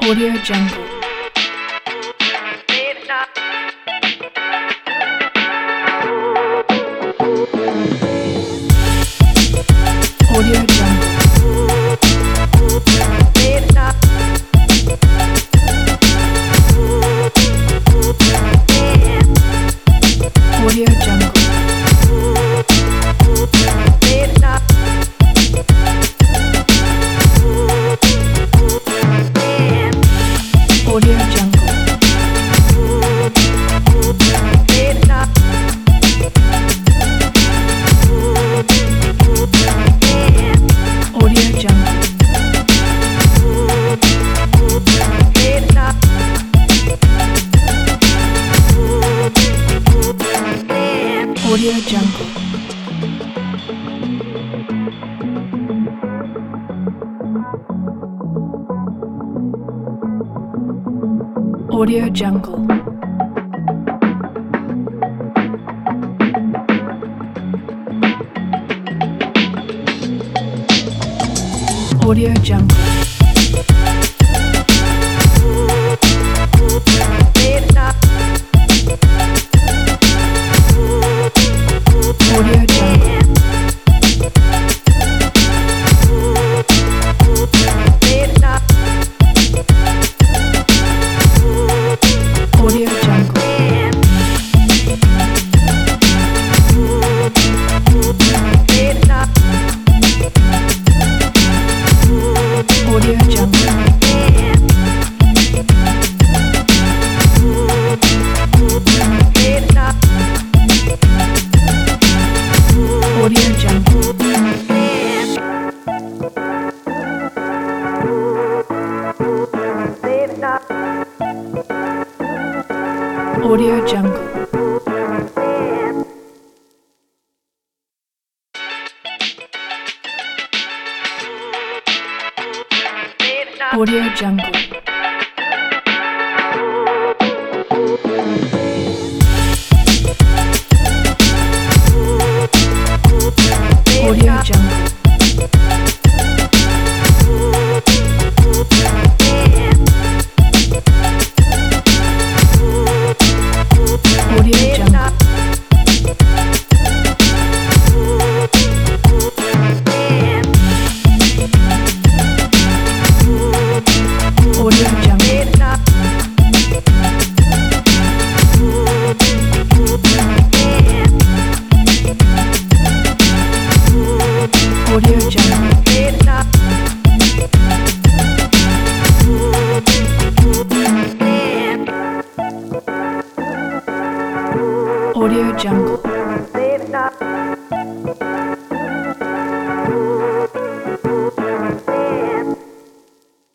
Audio Jungle. Audio Jungle. Audio Jungle. Audio Jungle. Audio Jungle. Audio Jungle. Audio Jungle. Audio Jungle. Audio Jungle. Audio Jungle. Audio Jungle. Audio Jungle. Audio Jungle. Audio Jungle. Audio Jungle. Audio Jungle. Audio Jungle. Audio Jungle. Audio Jungle.